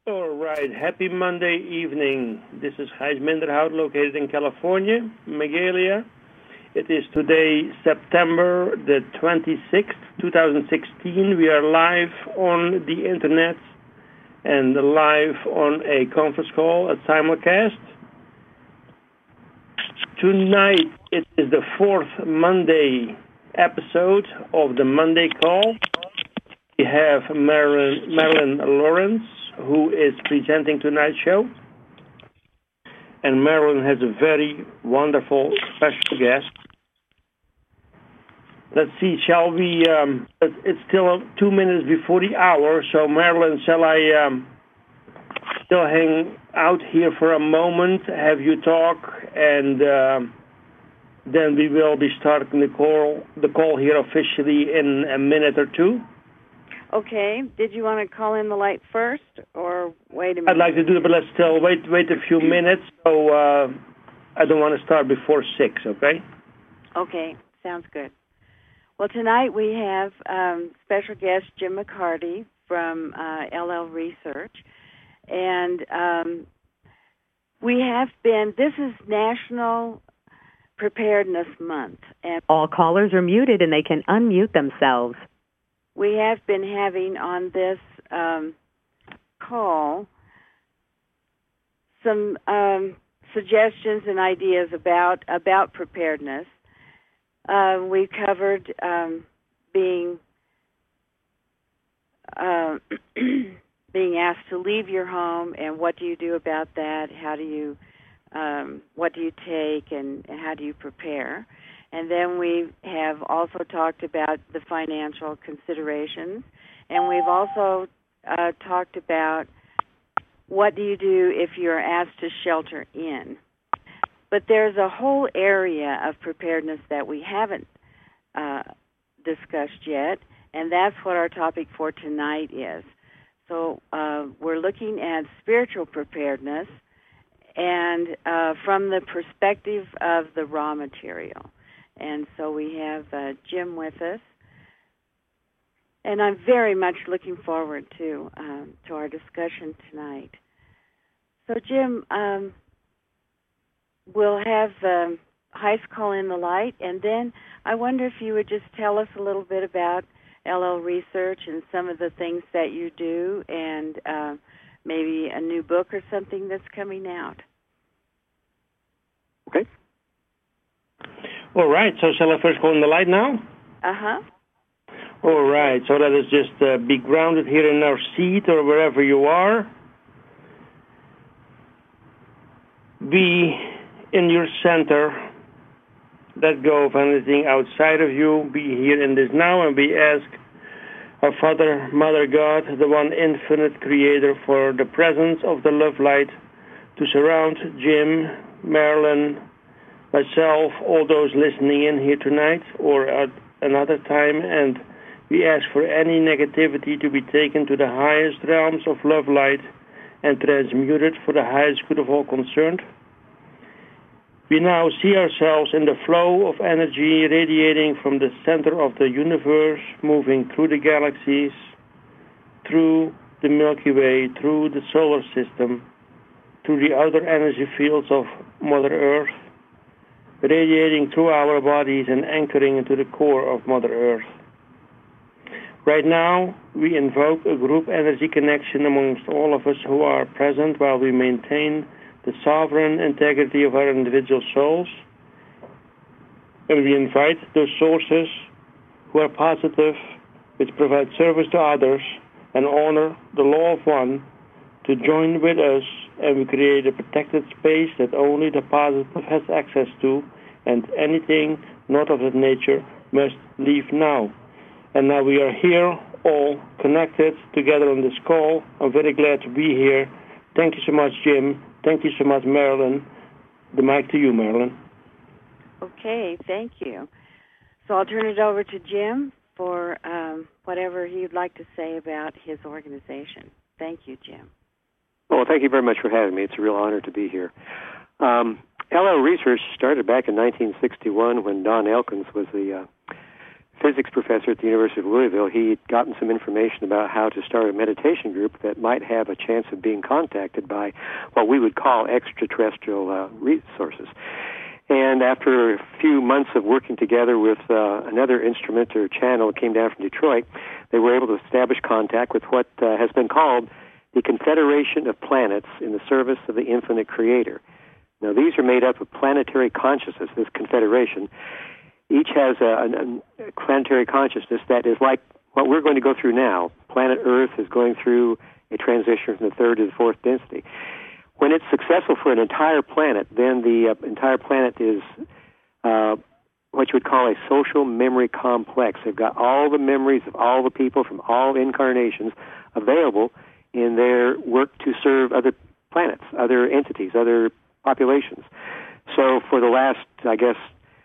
All right. Happy Monday evening. This is Gijs Minderhout, located in California, Magalia. It is today, September the 26th, 2016. We are live on the internet and live on a conference call, a simulcast. Tonight, it is the fourth Monday episode of the Monday call. We have Marilyn Lawrence, who is presenting tonight's show. And Marilyn has a very wonderful special guest. Let's see, shall we, it's still 2 minutes before the hour, so Marilyn, shall I still hang out here for a moment, have you talk, and then we will be starting the call here officially in a minute or two? Okay. Did you want to call in the light first, or wait a minute? I'd like to do it, but let's still wait a few minutes. So I don't want to start before 6. Okay? Okay. Sounds good. Well, tonight we have special guest Jim McCarty from LL Research, and we have been. This is National Preparedness Month, and all callers are muted, and they can unmute themselves. We have been having on this call some suggestions and ideas about preparedness. We covered being being asked to leave your home, and what do you do about that? How do you what do you take, and how do you prepare? And then we have also talked about the financial considerations, and we've also talked about what do you do if you're asked to shelter in. But there's a whole area of preparedness that we haven't discussed yet, and that's what our topic for tonight is. So we're looking at spiritual preparedness, and from the perspective of the raw material. And so we have Jim with us, and I'm very much looking forward to our discussion tonight. So Jim, we'll have Gijs call in the light, and then I wonder if you would just tell us a little bit about LL Research and some of the things that you do, and maybe a new book or something that's coming out. Okay. All right, so shall I first go in the light now? Uh-huh. All right, so let us just be grounded here in our seat or wherever you are. Be in your center. Let go of anything outside of you. Be here in this now, and we ask our Father, Mother God, the one infinite creator, for the presence of the love light to surround Jim, Marilyn, myself, all those listening in here tonight or at another time, and we ask for any negativity to be taken to the highest realms of love light and transmuted for the highest good of all concerned. We now see ourselves in the flow of energy radiating from the center of the universe, moving through the galaxies, through the Milky Way, through the solar system, through the outer energy fields of Mother Earth, radiating through our bodies and anchoring into the core of Mother Earth. Right now, we invoke a group energy connection amongst all of us who are present while we maintain the sovereign integrity of our individual souls. And we invite those sources who are positive, which provide service to others and honor the law of one, to join with us, and we create a protected space that only the positive has access to, and anything not of that nature must leave now. And now we are here, all connected together on this call. I'm very glad to be here. Thank you so much, Jim. Thank you so much, Marilyn. The mic to you, Marilyn. Okay, thank you. So I'll turn it over to Jim for whatever he'd like to say about his organization. Thank you, Jim. Well, thank you very much for having me. It's a real honor to be here. LL Research started back in 1961 when Don Elkins was the physics professor at the University of Louisville. He'd gotten some information about how to start a meditation group that might have a chance of being contacted by what we would call extraterrestrial resources. And after a few months of working together with another instrument or channel that came down from Detroit, they were able to establish contact with what has been called the Confederation of Planets in the Service of the Infinite Creator. Now, these are made up of planetary consciousness, this confederation. Each has a planetary consciousness that is like what we're going to go through now. Planet Earth is going through a transition from the third to the fourth density. When it's successful for an entire planet, then the entire planet is what you would call a social memory complex. They've got all the memories of all the people from all incarnations available in their work to serve other planets, other entities, other populations. So for the last, I guess,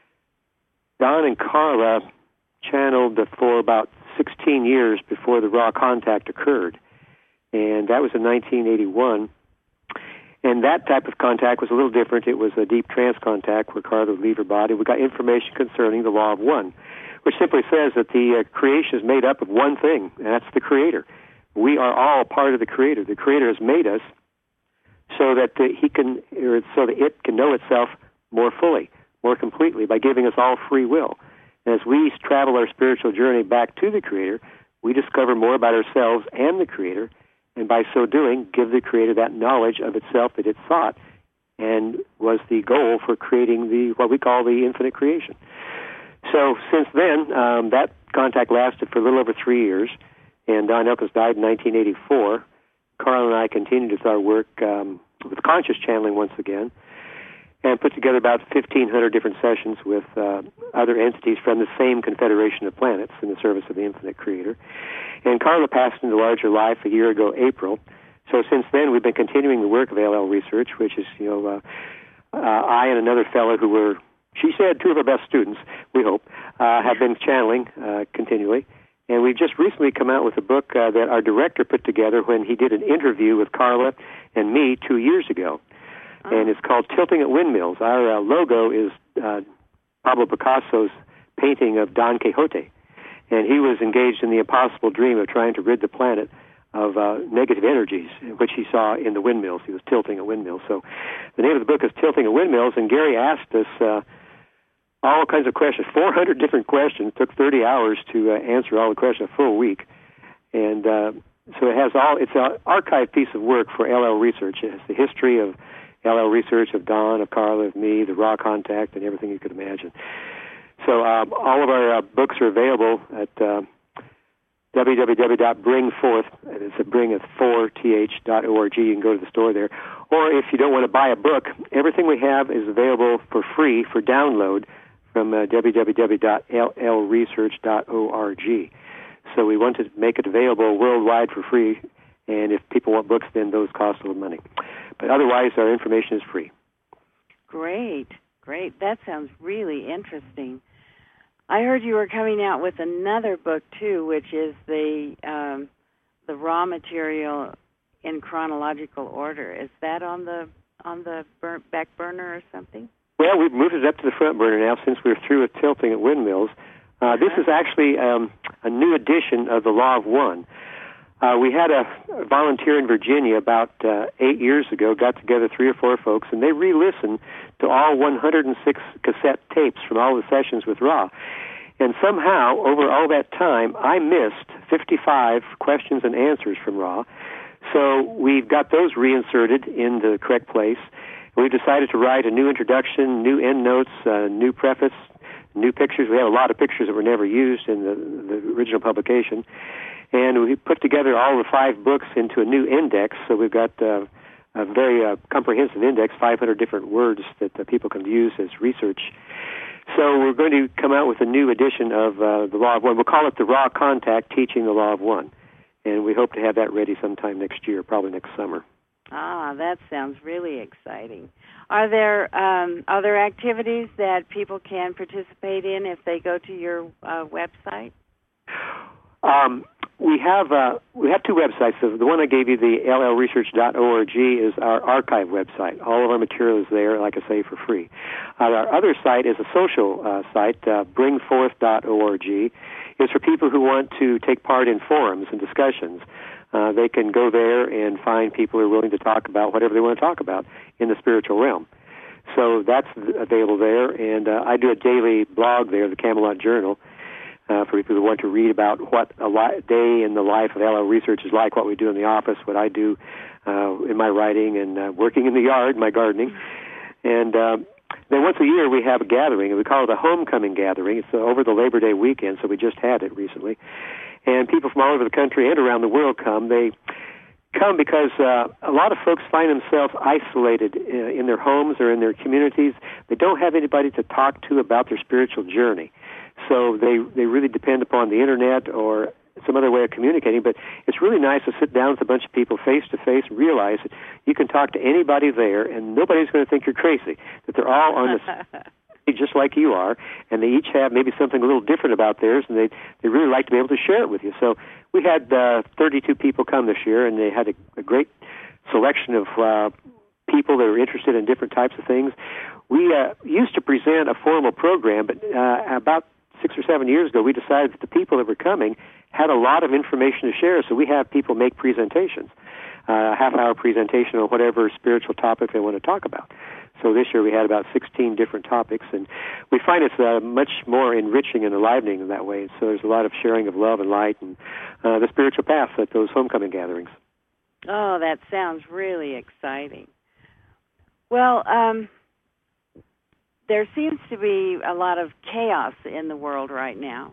Don and Carla channeled for about 16 years before the raw contact occurred. And that was in 1981. And that type of contact was a little different. It was a deep trance contact where Carla would leave her body. We got information concerning the law of one, which simply says that the creation is made up of one thing, and that's the Creator. We are all part of the Creator. The Creator has made us so that it can know itself more fully, more completely, by giving us all free will. And as we travel our spiritual journey back to the Creator, we discover more about ourselves and the Creator, and by so doing, give the Creator that knowledge of itself that it sought, and was the goal for creating what we call the infinite creation. So since then, that contact lasted for a little over 3 years, and Don Elkins died in 1984. Carl and I continued with our work with conscious channeling once again, and put together about 1,500 different sessions with other entities from the same confederation of planets in the service of the infinite Creator. And Carla passed into larger life a year ago, April. So since then, we've been continuing the work of LL Research, which is, I and another fellow who were, she said, two of our best students, we hope, have been channeling continually. And we've just recently come out with a book that our director put together when he did an interview with Carla and me 2 years ago. And it's called Tilting at Windmills. Our logo is Pablo Picasso's painting of Don Quixote. And he was engaged in the impossible dream of trying to rid the planet of negative energies, which he saw in the windmills. He was tilting at windmills. So the name of the book is Tilting at Windmills, and Gary asked us all kinds of questions, 400 different questions. Took 30 hours to answer all the questions, a full week. And so it's an archive piece of work for LL Research. It has the history of LL Research, of Don, of Carla, of me, the raw contact, and everything you could imagine. So all of our books are available at www.bringforth, and it's at bring at 4th.org. You can go to the store there. Or if you don't want to buy a book, everything we have is available for free for download from www.llresearch.org. So we want to make it available worldwide for free, and if people want books, then those cost a little money. But otherwise, our information is free. Great. That sounds really interesting. I heard you were coming out with another book too, which is the raw material in chronological order. Is that on the back burner or something? Well, we've moved it up to the front burner now since we're through with Tilting at Windmills. This is actually a new edition of the Law of One. We had a volunteer in Virginia about 8 years ago, got together 3 or 4 folks, and they re-listened to all 106 cassette tapes from all the sessions with Ra. And somehow, over all that time, I missed 55 questions and answers from Ra. So we've got those reinserted in the correct place. We've decided to write a new introduction, new endnotes, new preface, new pictures. We have a lot of pictures that were never used in the original publication. And we put together all the 5 books into a new index. So we've got a very comprehensive index, 500 different words that people can use as research. So we're going to come out with a new edition of the Law of One. We'll call it the Raw Contact Teaching the Law of One. And we hope to have that ready sometime next year, probably next summer. Ah, that sounds really exciting. Are there other activities that people can participate in if they go to your website? we have two websites. The one I gave you, the llresearch.org, is our archive website. All of our material is there, like I say, for free. Our other site is a social site, bringforth.org. It's for people who want to take part in forums and discussions. They can go there and find people who are willing to talk about whatever they want to talk about in the spiritual realm. So that's available there, and I do a daily blog there, the Camelot Journal, for people who want to read about what a day in the life of LL Research is like, what we do in the office, what I do in my writing and working in the yard, my gardening. And then once a year we have a gathering, and we call it a homecoming gathering. It's over the Labor Day weekend, so we just had it recently. And people from all over the country and around the world come. They come because a lot of folks find themselves isolated in their homes or in their communities. They don't have anybody to talk to about their spiritual journey. So they really depend upon the internet or some other way of communicating. But it's really nice to sit down with a bunch of people face to face and realize that you can talk to anybody there and nobody's going to think you're crazy, that they're all on the just like you are, and they each have maybe something a little different about theirs, and they really like to be able to share it with you. So we had 32 people come this year, and they had a great selection of people that were interested in different types of things. We used to present a formal program, but about 6 or 7 years ago, we decided that the people that were coming had a lot of information to share, so we have people make presentations, a half-hour presentation on whatever spiritual topic they want to talk about. So this year we had about 16 different topics, and we find it's much more enriching and enlivening in that way. So there's a lot of sharing of love and light and the spiritual path at those homecoming gatherings. Oh, that sounds really exciting. Well, there seems to be a lot of chaos in the world right now,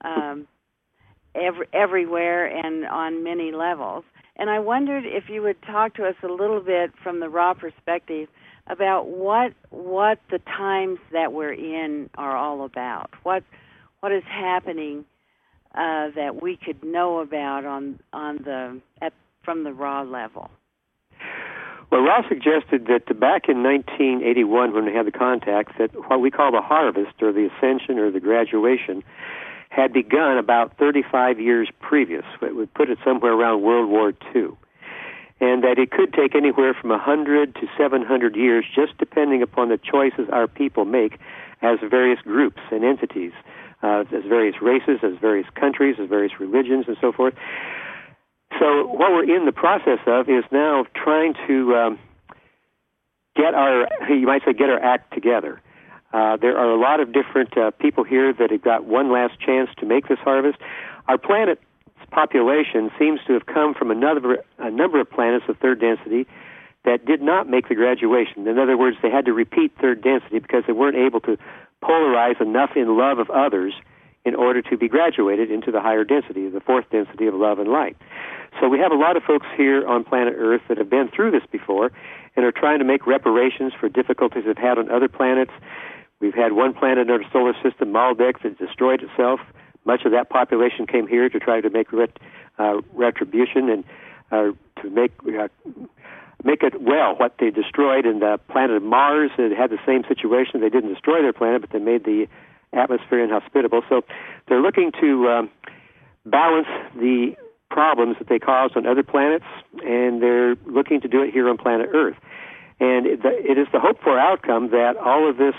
everywhere and on many levels. And I wondered if you would talk to us a little bit from the raw perspective about what the times that we're in are all about. What is happening that we could know about from the raw level? Well, Ross suggested that back in 1981, when we had the contact, that what we call the harvest or the ascension or the graduation had begun about 35 years previous. It would put it somewhere around World War II. And that it could take anywhere from 100 to 700 years, just depending upon the choices our people make as various groups and entities, as various races, as various countries, as various religions, and so forth. So what we're in the process of is now trying to get our act together. There are a lot of different people here that have got one last chance to make this harvest. Our planet's population seems to have come from a number of planets of third density that did not make the graduation. In other words, they had to repeat third density because they weren't able to polarize enough in love of others in order to be graduated into the higher density, the fourth density of love and light. So we have a lot of folks here on planet Earth that have been through this before and are trying to make reparations for difficulties they've had on other planets. We've had one planet in our solar system, Maldek, that destroyed itself. Much of that population came here to try to make retribution and to make it well what they destroyed. And the planet Mars had the same situation. They didn't destroy their planet, but they made the atmosphere inhospitable. So they're looking to balance the problems that they caused on other planets, and they're looking to do it here on planet Earth. And it is the hoped-for outcome that all of this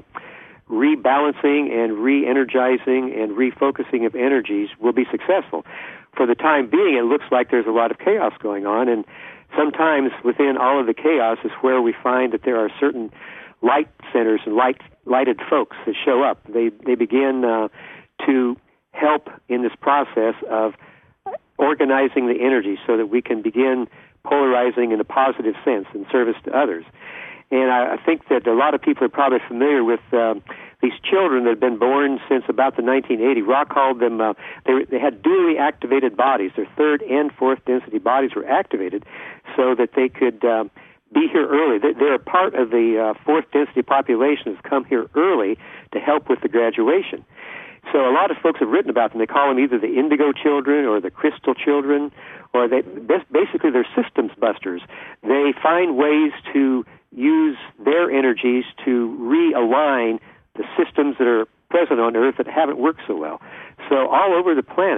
rebalancing and re-energizing and refocusing of energies will be successful. For the time being, it looks like there's a lot of chaos going on, and sometimes within all of the chaos is where we find that there are certain light centers and lighted folks that show up. They begin to help in this process of organizing the energy so that we can begin polarizing in a positive sense in service to others. And I think that a lot of people are probably familiar with these children that have been born since about the 1980s. Rock called them, they had dually activated bodies. Their third and fourth density bodies were activated so that they could be here early. They're a part of the fourth density population that's come here early to help with the graduation. So a lot of folks have written about them. They call them either the indigo children or the crystal children, or basically they're systems busters. They find ways to use their energies to realign the systems that are present on Earth that haven't worked so well. So all over the planet,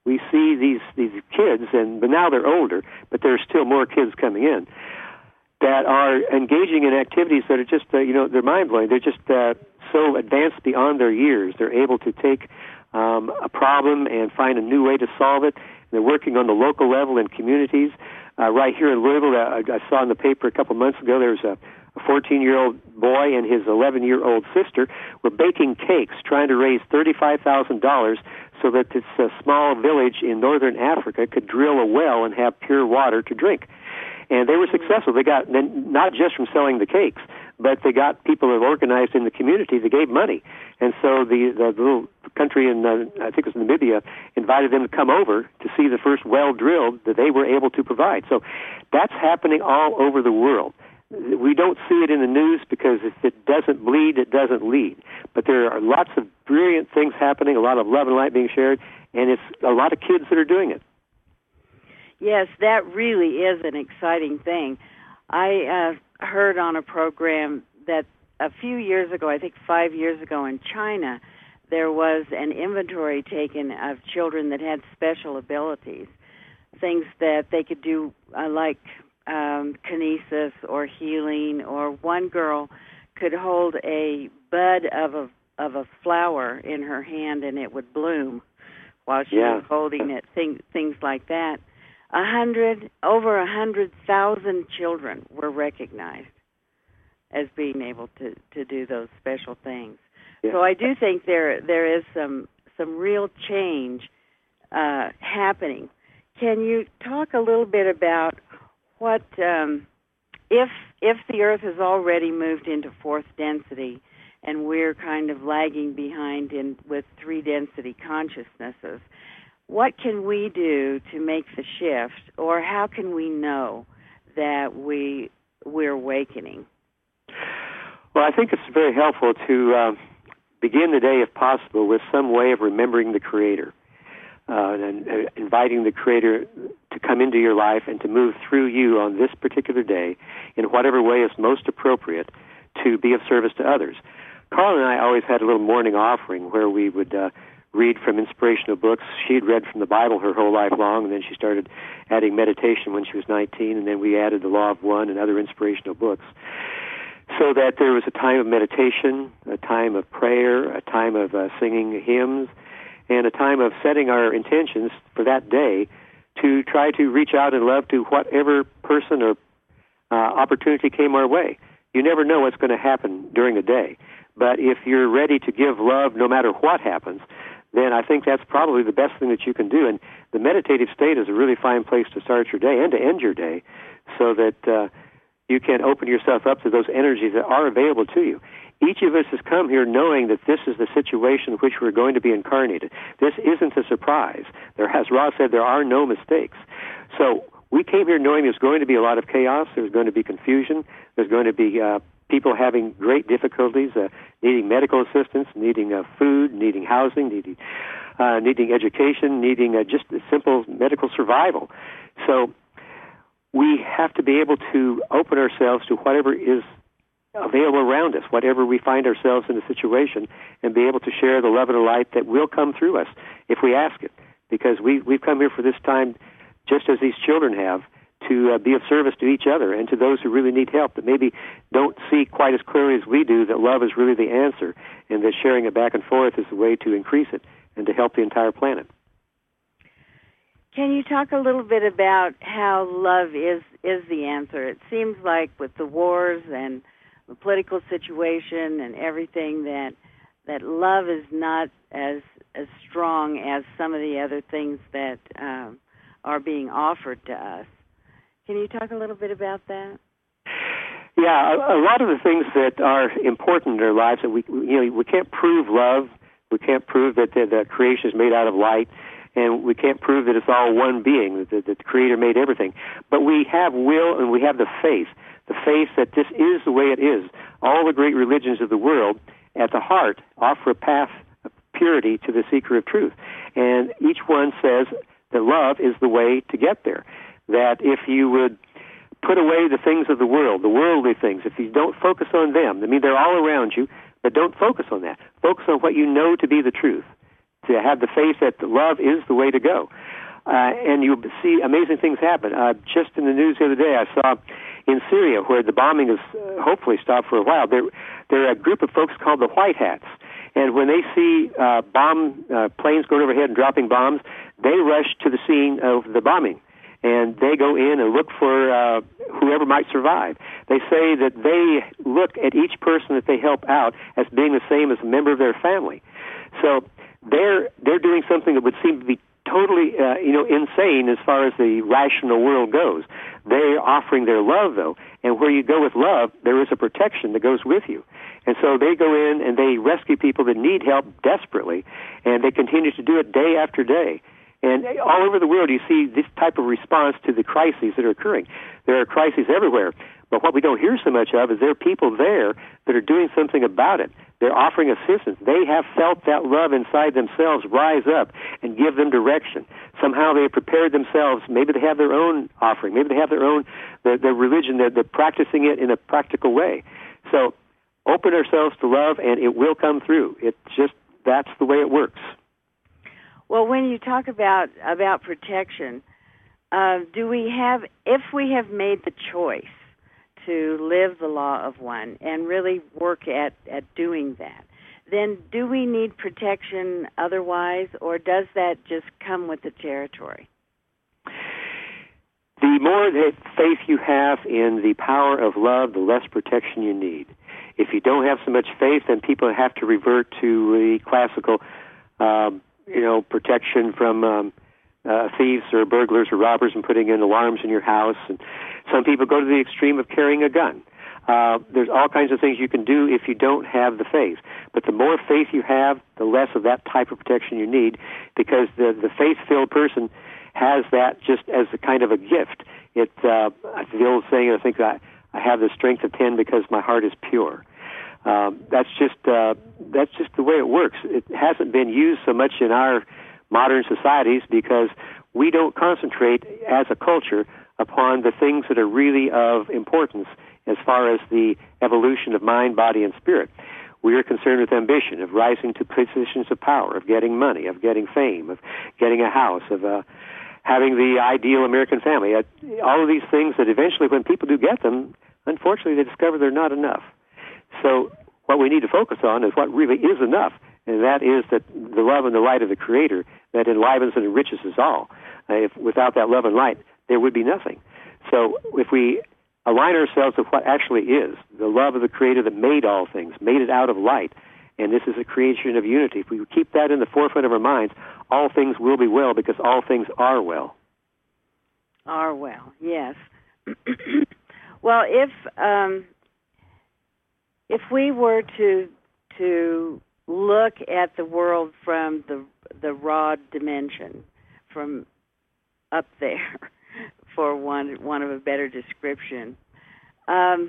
we see these kids, but now they're older, but there's still more kids coming in that are engaging in activities that are just, they're mind-blowing. They're just so advanced beyond their years. They're able to take a problem and find a new way to solve it. They're working on the local level in communities. Right here in Louisville, I saw in the paper a couple months ago, there was a 14-year-old boy and his 11-year-old sister were baking cakes, trying to raise $35,000 so that this small village in northern Africa could drill a well and have pure water to drink. And they were successful. They got, not just from selling the cakes, but they got people that organized in the community that gave money. And so the little country in, I think it was Namibia, invited them to come over to see the first well drilled that they were able to provide. So that's happening all over the world. We don't see it in the news because if it doesn't bleed, it doesn't lead. But there are lots of brilliant things happening, a lot of love and light being shared, and it's a lot of kids that are doing it. Yes, that really is an exciting thing. I heard on a program that a few years ago, I think 5 years ago in China, there was an inventory taken of children that had special abilities, things that they could do like kinesis or healing, or one girl could hold a bud of a flower in her hand and it would bloom while she was holding it, things like that. Over 100,000 children were recognized as being able to do those special things. Yeah. So I do think there is some real change happening. Can you talk a little bit about what if the Earth has already moved into fourth density and we're kind of lagging behind with three density consciousnesses? What can we do to make the shift, or how can we know that we're awakening? Well, I think it's very helpful to begin the day, if possible, with some way of remembering the Creator and inviting the Creator to come into your life and to move through you on this particular day in whatever way is most appropriate to be of service to others. Carl and I always had a little morning offering where we would read from inspirational books. She'd read from the Bible her whole life long, and then she started adding meditation when she was 19, and then we added The Law of One and other inspirational books, so that there was a time of meditation, a time of prayer, a time of singing hymns, and a time of setting our intentions for that day to try to reach out in love to whatever person or opportunity came our way. You never know what's going to happen during the day, but if you're ready to give love no matter what happens, then I think that's probably the best thing that you can do. And the meditative state is a really fine place to start your day and to end your day, so that you can open yourself up to those energies that are available to you. Each of us has come here knowing that this is the situation in which we're going to be incarnated. This isn't a surprise. As Ross said, there are no mistakes. So we came here knowing there's going to be a lot of chaos, there's going to be confusion, there's going to be people having great difficulties, needing medical assistance, needing food, needing housing, needing education, needing just simple medical survival. So we have to be able to open ourselves to whatever is available around us, whatever we find ourselves in a situation, and be able to share the love and the light that will come through us if we ask it. Because we've come here for this time, just as these children have, to be of service to each other and to those who really need help, that maybe don't see quite as clearly as we do that love is really the answer, and that sharing it back and forth is the way to increase it and to help the entire planet. Can you talk a little bit about how love is the answer? It seems like with the wars and the political situation and everything that love is not as strong as some of the other things that are being offered to us. Can you talk a little bit about that? Yeah, a lot of the things that are important in our lives, that we can't prove love, we can't prove that the creation is made out of light, and we can't prove that it's all one being, that the Creator made everything. But we have will and we have the faith that this is the way it is. All the great religions of the world, at the heart, offer a path of purity to the seeker of truth. And each one says that love is the way to get there. That if you would put away the things of the world, the worldly things, if you don't focus on them, I mean, they're all around you, but don't focus on that. Focus on what you know to be the truth. to have the faith that love is the way to go. And you see amazing things happen. Just in the news the other day, I saw in Syria, where the bombing is hopefully stopped for a while, there are a group of folks called the White Hats. And when they see planes going overhead and dropping bombs, they rush to the scene of the bombing. And they go in and look for whoever might survive. They say that they look at each person that they help out as being the same as a member of their family. So they're doing something that would seem to be totally insane as far as the rational world goes. They're offering their love, though, and where you go with love, there is a protection that goes with you. And so they go in and they rescue people that need help desperately, and they continue to do it day after day. And all over the world, you see this type of response to the crises that are occurring. There are crises everywhere, but what we don't hear so much of is there are people there that are doing something about it. They're offering assistance. They have felt that love inside themselves rise up and give them direction. Somehow they have prepared themselves. Maybe they have their own offering. Maybe they have their own their religion. They're practicing it in a practical way. So open ourselves to love, and it will come through. That's the way it works. Well, when you talk about protection, if we have made the choice to live the law of one and really work at doing that, then do we need protection otherwise, or does that just come with the territory? The more faith you have in the power of love, the less protection you need. If you don't have so much faith, then people have to revert to the classical protection from thieves or burglars or robbers and putting in alarms in your house. And some people go to the extreme of carrying a gun. There's all kinds of things you can do if you don't have the faith. But the more faith you have, the less of that type of protection you need, because the faith-filled person has that just as a kind of a gift. It's the old saying, I think, I have the strength of 10 because my heart is pure. That's just the way it works. It hasn't been used so much in our modern societies because we don't concentrate as a culture upon the things that are really of importance as far as the evolution of mind, body, and spirit. We are concerned with ambition, of rising to positions of power, of getting money, of getting fame, of getting a house, of having the ideal American family. All of these things that eventually, when people do get them, unfortunately they discover they're not enough. So what we need to focus on is what really is enough, and that is that the love and the light of the Creator that enlivens and enriches us all. Without that love and light, there would be nothing. So if we align ourselves with what actually is, the love of the Creator that made all things, made it out of light, and this is a creation of unity, if we keep that in the forefront of our minds, all things will be well because all things are well. Are well, yes. Well, if we were to look at the world from the raw dimension, from up there, for one of a better description, how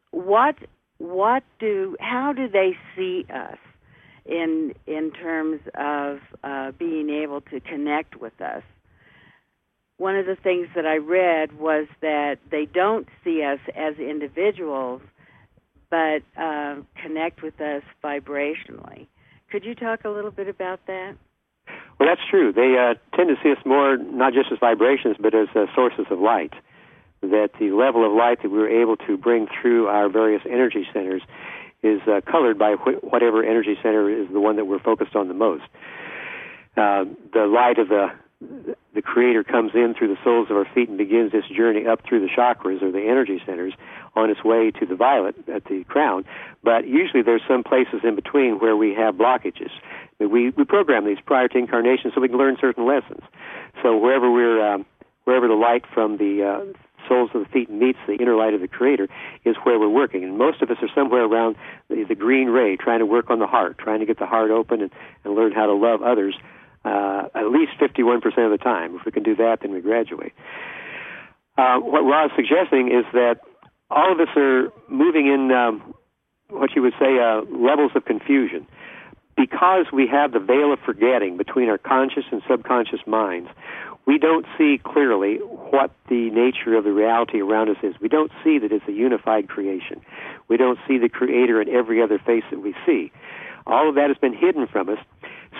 do they see us in terms of being able to connect with us? One of the things that I read was that they don't see us as individuals, but connect with us vibrationally. Could you talk a little bit about that? Well, that's true. They tend to see us more not just as vibrations, but as sources of light. That the level of light that we're able to bring through our various energy centers is colored by whatever energy center is the one that we're focused on the most. The light of the Creator comes in through the soles of our feet and begins this journey up through the chakras or the energy centers on its way to the violet at the crown. But usually there's some places in between where we have blockages. We program these prior to incarnation so we can learn certain lessons. So wherever the light from the soles of the feet meets the inner light of the Creator is where we're working. And most of us are somewhere around the green ray, trying to work on the heart, trying to get the heart open and learn how to love others at least 51% of the time. If we can do that, then we graduate. What Rod's suggesting is that all of us are moving in what you would say levels of confusion. Because we have the veil of forgetting between our conscious and subconscious minds, we don't see clearly what the nature of the reality around us is. We don't see that it's a unified creation. We don't see the Creator in every other face that we see. All of that has been hidden from us.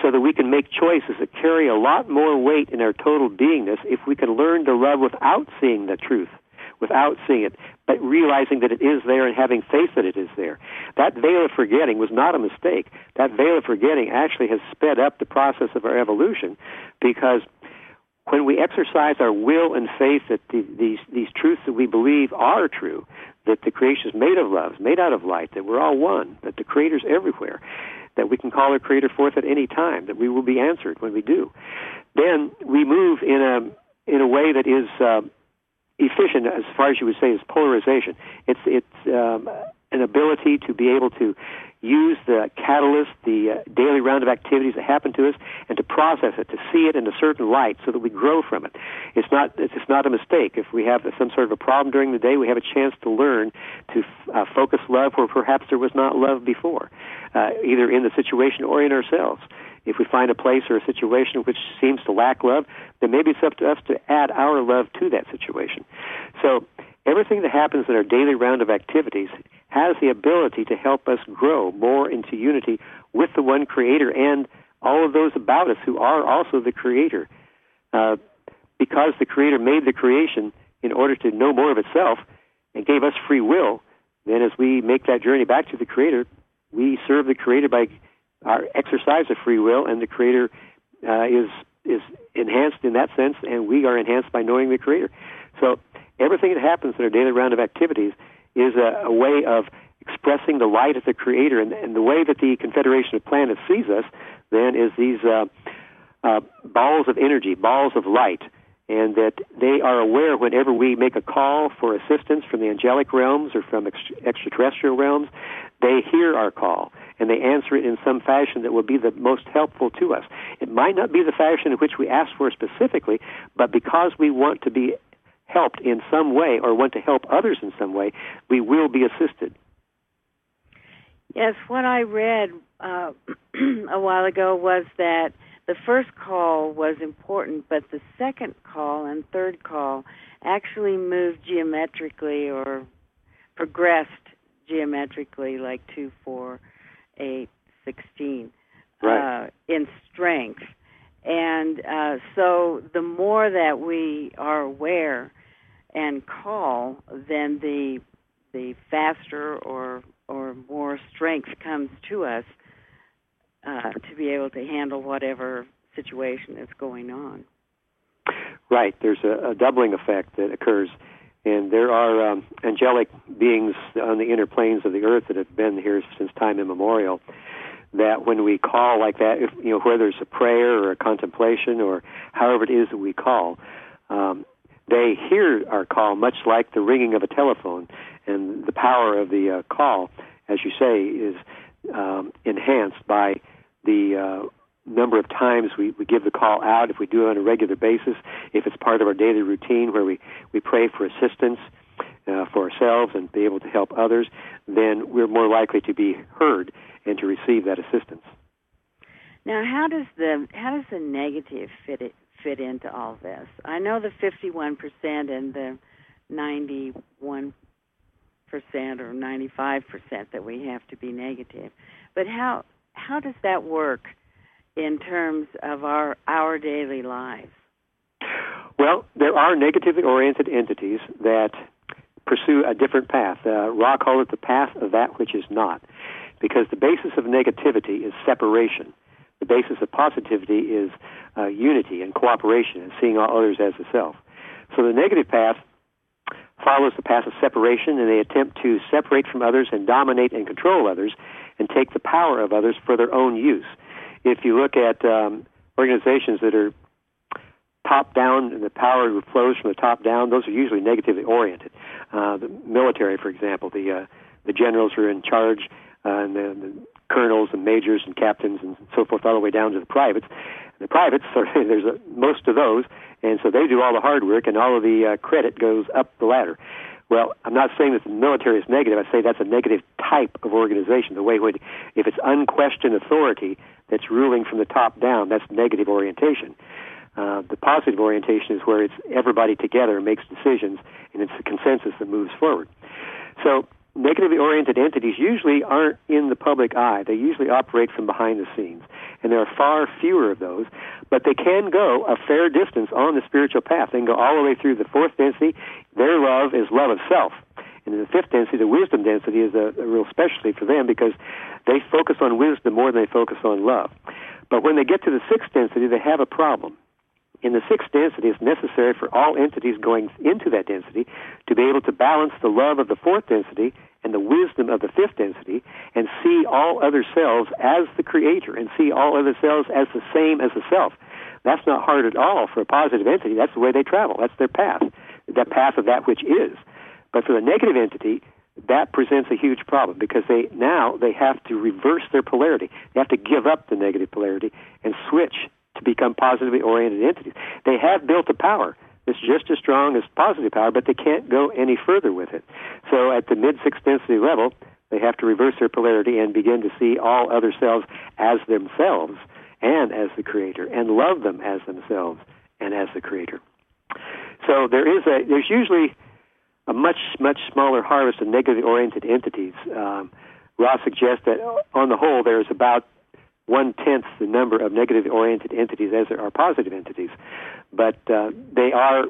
so that we can make choices that carry a lot more weight in our total beingness if we can learn to love without seeing the truth, without seeing it, but realizing that it is there and having faith that it is there. That veil of forgetting was not a mistake. That veil of forgetting actually has sped up the process of our evolution, because when we exercise our will and faith that these truths that we believe are true, that the creation is made of love, made out of light, that we're all one, that the Creator's everywhere, that we can call our Creator forth at any time, that we will be answered when we do, then we move in a way that is efficient, as far as you would say, is polarization. It's an ability to be able to use the catalyst, the daily round of activities that happen to us, and to process it, to see it in a certain light so that we grow from it. It's not a mistake. If we have some sort of a problem during the day, we have a chance to learn to focus love where perhaps there was not love before, either in the situation or in ourselves. If we find a place or a situation which seems to lack love, then maybe it's up to us to add our love to that situation. So everything that happens in our daily round of activities has the ability to help us grow more into unity with the one Creator and all of those about us who are also the Creator. Because the Creator made the creation in order to know more of itself and gave us free will, then as we make that journey back to the Creator, we serve the Creator by our exercise of free will, and the Creator is enhanced in that sense, and we are enhanced by knowing the Creator. So everything that happens in our daily round of activities is a way of expressing the light of the Creator, and the way that the Confederation of Planets sees us then is these balls of energy, balls of light, and that they are aware whenever we make a call for assistance from the angelic realms or from extraterrestrial realms, they hear our call, and they answer it in some fashion that will be the most helpful to us. It might not be the fashion in which we ask for specifically, but because we want to be helped in some way or want to help others in some way, we will be assisted. Yes, what I read a while ago was that the first call was important, but the second call and third call actually moved geometrically or progressed geometrically, like 2, 4, 8, 16, right, in strength. And so the more that we are aware and call, then the faster or more strength comes to us to be able to handle whatever situation is going on. Right. There's a doubling effect that occurs, and there are angelic beings on the inner planes of the earth that have been here since time immemorial, that when we call like that, if, whether it's a prayer or a contemplation or however it is that we call, they hear our call much like the ringing of a telephone, and the power of the call, as you say, is enhanced by the number of times we give the call out, if we do it on a regular basis, if it's part of our daily routine where we pray for assistance for ourselves and be able to help others, then we're more likely to be heard and to receive that assistance. Now, how does the negative fit into all this? I know the 51% and the 91% or 95% that we have to be negative, but how does that work in terms of our daily lives? Well, there are negatively oriented entities that pursue a different path. Ra called it the path of that which is not, because the basis of negativity is separation. The basis of positivity is unity and cooperation and seeing all others as the self. So the negative path follows the path of separation, and they attempt to separate from others and dominate and control others and take the power of others for their own use. If you look at organizations that are top-down and the power flows from the top down, those are usually negatively oriented. The military, for example, the generals are in charge, and the colonels and majors and captains and so forth, all the way down to the privates. The privates, there's most of those, and so they do all the hard work, and all of the credit goes up the ladder. Well, I'm not saying that the military is negative. I say that's a negative type of organization. The way if it's unquestioned authority that's ruling from the top down, that's negative orientation. The positive orientation is where it's everybody together makes decisions, and it's the consensus that moves forward. So negatively oriented entities usually aren't in the public eye. They usually operate from behind the scenes, and there are far fewer of those, but they can go a fair distance on the spiritual path. They can go all the way through the fourth density. Their love is love of self. And in the fifth density, the wisdom density is a real specialty for them because they focus on wisdom more than they focus on love. But when they get to the sixth density, they have a problem. In the sixth density, it's necessary for all entities going into that density to be able to balance the love of the fourth density and the wisdom of the fifth density and see all other selves as the creator and see all other selves as the same as the self. That's not hard at all for a positive entity. That's the way they travel. That's their path, that path of that which is. But for the negative entity, that presents a huge problem because they have to reverse their polarity. They have to give up the negative polarity and switch to become positively oriented entities. They have built a power that's just as strong as positive power, but they can't go any further with it. So at the mid-sixth density level, they have to reverse their polarity and begin to see all other selves as themselves and as the creator, and love them as themselves and as the creator. So there's usually a much, much smaller harvest of negatively oriented entities. Ross suggests that on the whole there's about 1/10 the number of negatively oriented entities as there are positive entities. But they are,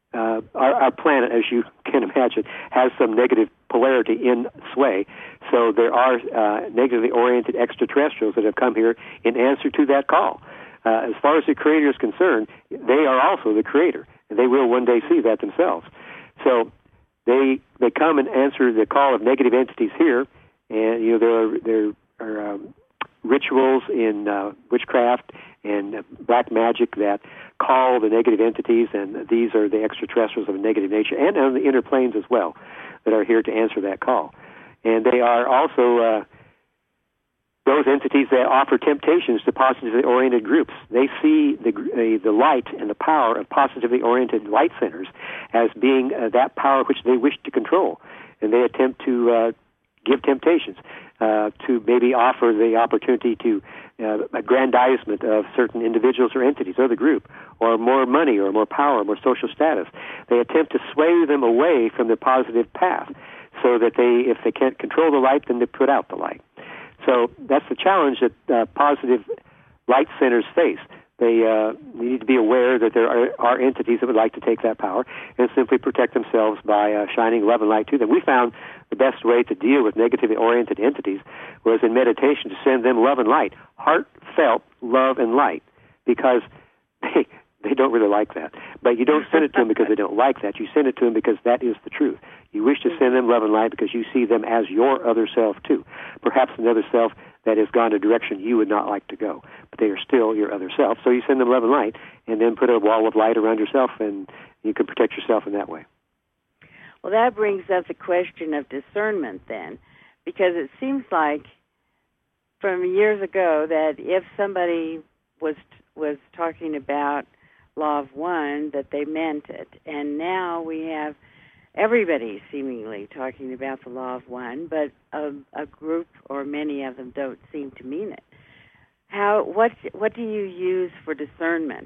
our planet, as you can imagine, has some negative polarity in sway. So there are negatively oriented extraterrestrials that have come here in answer to that call. As far as the creator is concerned, they are also the creator, and they will one day see that themselves. So they come and answer the call of negative entities here, and there are rituals in witchcraft and black magic that call the negative entities, and these are the extraterrestrials of a negative nature, and on the inner planes as well, that are here to answer that call. And they are also those entities that offer temptations to positively oriented groups. They see the light and the power of positively oriented light centers as being that power which they wish to control, and they attempt to give temptations to maybe offer the opportunity to aggrandizement of certain individuals or entities or the group, or more money or more power, more social status. They attempt to sway them away from the positive path so that if they can't control the light, then they put out the light. So that's the challenge that positive light centers face. They need to be aware that there are entities that would like to take that power and simply protect themselves by shining love and light to them. We found the best way to deal with negatively oriented entities was in meditation to send them love and light, heartfelt love and light, because they don't really like that. But you don't send it to them because they don't like that. You send it to them because that is the truth. You wish to send them love and light because you see them as your other self too, perhaps another self that has gone a direction you would not like to go, but they are still your other self. So you send them love and light, and then put a wall of light around yourself, and you can protect yourself in that way. Well, that brings up the question of discernment then, because it seems like from years ago that if somebody was talking about Law of One, that they meant it, and now we have everybody seemingly talking about the Law of One, but a group or many of them don't seem to mean it. What do you use for discernment?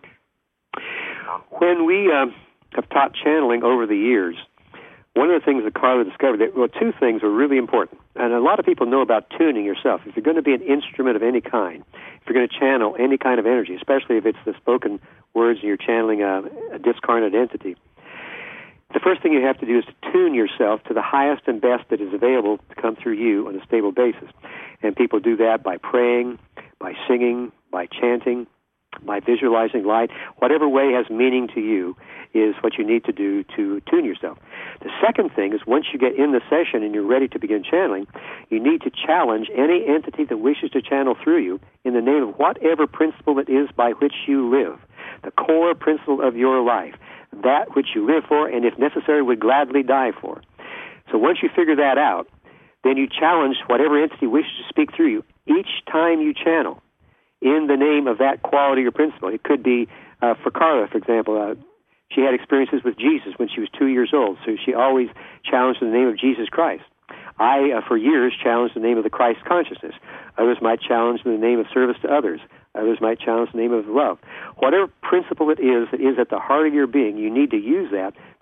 When we have taught channeling over the years, one of the things that Carla discovered, two things are really important. And a lot of people know about tuning yourself. If you're going to be an instrument of any kind, if you're going to channel any kind of energy, especially if it's the spoken words and you're channeling a discarnate entity, the first thing you have to do is to tune yourself to the highest and best that is available to come through you on a stable basis. And people do that by praying, by singing, by chanting, by visualizing light. Whatever way has meaning to you is what you need to do to tune yourself. The second thing is once you get in the session and you're ready to begin channeling, you need to challenge any entity that wishes to channel through you in the name of whatever principle it is by which you live, the core principle of your life, that which you live for and, if necessary, would gladly die for. So once you figure that out, then you challenge whatever entity wishes to speak through you each time you channel in the name of that quality or principle. It could be, for Carla, for example, she had experiences with Jesus when she was 2 years old, so she always challenged in the name of Jesus Christ. I, for years, challenged the name of the Christ consciousness. Others might challenge in the name of service to others. Others might challenge the name of love. Whatever principle it is that is at the heart of your being, you need to use that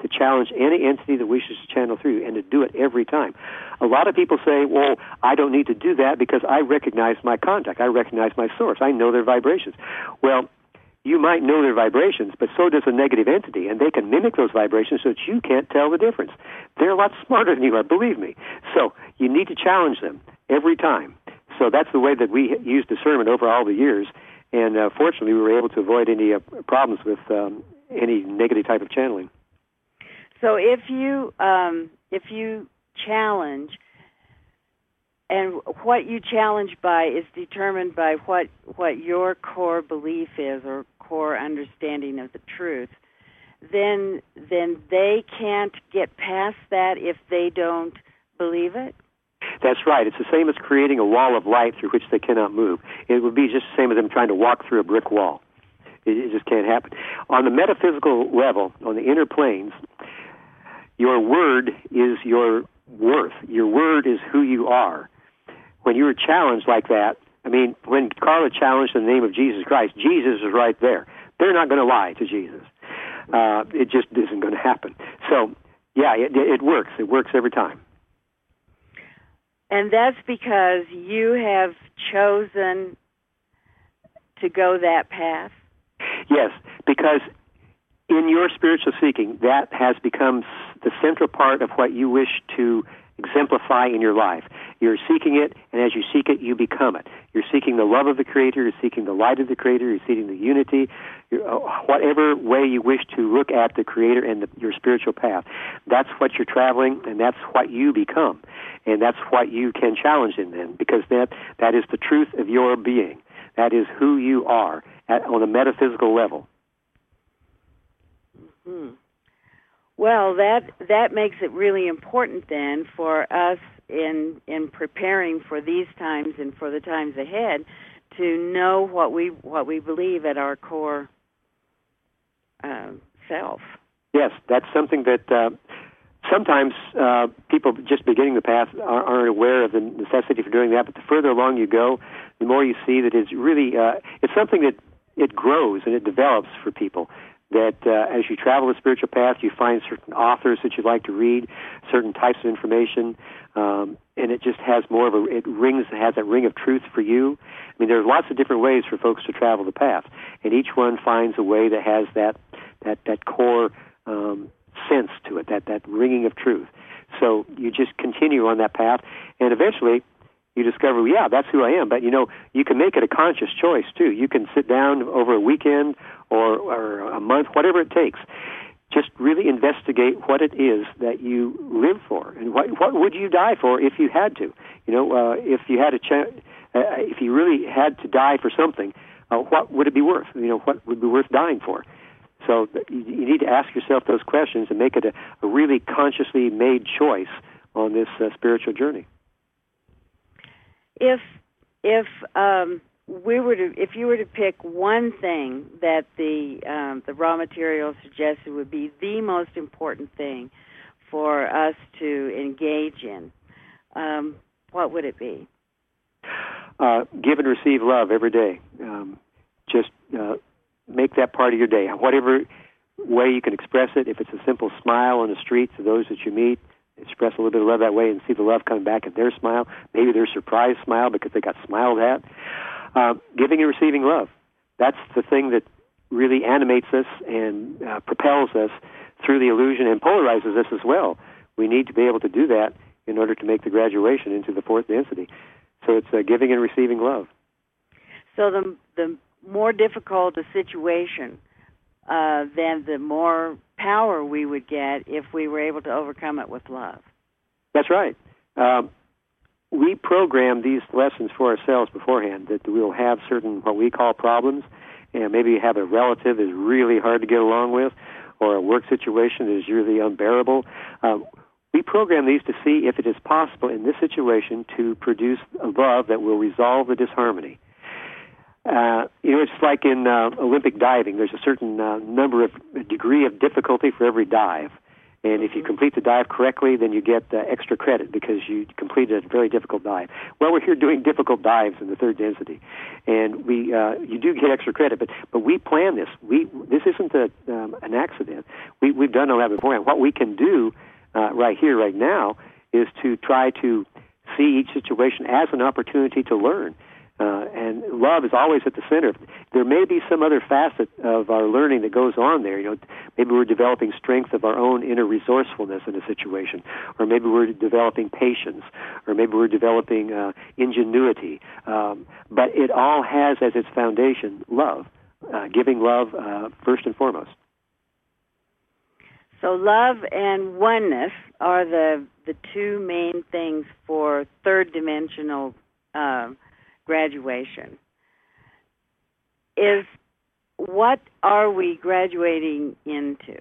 to challenge any entity that wishes to channel through you, and to do it every time. A lot of people say, well, I don't need to do that because I recognize my contact. I recognize my source. I know their vibrations. Well, you might know their vibrations, but so does a negative entity, and they can mimic those vibrations so that you can't tell the difference. They're a lot smarter than you are, believe me. So you need to challenge them every time. So that's the way that we use discernment over all the years, and fortunately we were able to avoid any problems with any negative type of channeling. So if you challenge, and what you challenge by is determined by what your core belief is or core understanding of the truth, then they can't get past that if they don't believe it? That's right. It's the same as creating a wall of light through which they cannot move. It would be just the same as them trying to walk through a brick wall. It just can't happen. On the metaphysical level, on the inner planes, your word is your worth. Your word is who you are. When you were challenged like that, I mean, when Carla challenged in the name of Jesus Christ, Jesus is right there. They're not going to lie to Jesus. It just isn't going to happen. So, yeah, it works. It works every time. And that's because you have chosen to go that path? Yes, because in your spiritual seeking, that has become the central part of what you wish to exemplify in your life. You're seeking it, and as you seek it, you become it. You're seeking the love of the Creator, you're seeking the light of the Creator, you're seeking the unity, whatever way you wish to look at the Creator and your spiritual path. That's what you're traveling, and that's what you become. And that's what you can challenge in then, because that is the truth of your being. That is who you are on a metaphysical level. Mm-hmm. Well, that makes it really important then for us in preparing for these times and for the times ahead to know what we believe at our core self. Yes, that's something that sometimes people just beginning the path aren't aware of the necessity for doing that. But the further along you go, the more you see that it's really it's something that it grows and it develops for people. That as you travel the spiritual path, you find certain authors that you'd like to read, certain types of information, and it just has more of has that ring of truth for you. I mean, there's lots of different ways for folks to travel the path, and each one finds a way that has that core sense to it, that ringing of truth. So you just continue on that path, and eventually you discover, yeah, that's who I am. But, you can make it a conscious choice, too. You can sit down over a weekend or a month, whatever it takes. Just really investigate what it is that you live for, and what would you die for if you had to. If you had if you really had to die for something, what would it be worth? What would be worth dying for? So you need to ask yourself those questions and make it a really consciously made choice on this spiritual journey. If you were to pick one thing that the raw material suggested would be the most important thing for us to engage in, what would it be? Give and receive love every day. Just make that part of your day. Whatever way you can express it, if it's a simple smile on the street to those that you meet, express a little bit of love that way and see the love come back in their smile, maybe their surprise smile because they got smiled at. Giving and receiving love. That's the thing that really animates us and propels us through the illusion and polarizes us as well. We need to be able to do that in order to make the graduation into the fourth density. So it's giving and receiving love. So the more difficult a situation, then the more power we would get if we were able to overcome it with love. That's right. We program these lessons for ourselves beforehand, that we'll have certain what we call problems, and maybe you have a relative that is really hard to get along with, or a work situation that is really unbearable. We program these to see if it is possible in this situation to produce a love that will resolve the disharmony. It's like in Olympic diving. There's a certain degree of difficulty for every dive. And if you complete the dive correctly, then you get extra credit because you completed a very difficult dive. Well, we're here doing difficult dives in the third density, and you do get extra credit. But we plan this. This isn't an accident. We've done all that before. And what we can do right here, right now, is to try to see each situation as an opportunity to learn. And love is always at the center. There may be some other facet of our learning that goes on there. Maybe we're developing strength of our own inner resourcefulness in a situation, or maybe we're developing patience, or maybe we're developing ingenuity. But it all has as its foundation love, giving love first and foremost. So love and oneness are the two main things for third dimensional graduation. What are we graduating into?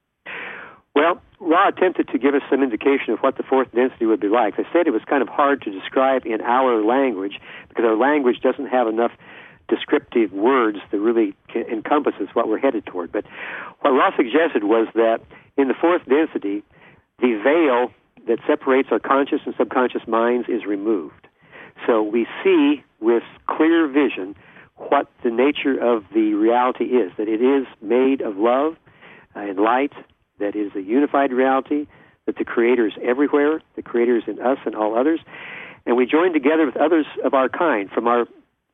Well, Ra attempted to give us some indication of what the fourth density would be like. I said it was kind of hard to describe in our language because our language doesn't have enough descriptive words that really encompasses what we're headed toward. But what Ra suggested was that in the fourth density, the veil that separates our conscious and subconscious minds is removed. So we see with clear vision what the nature of the reality is, that it is made of love and light, that is a unified reality, that the Creator is everywhere, the Creator is in us and all others, and we join together with others of our kind from our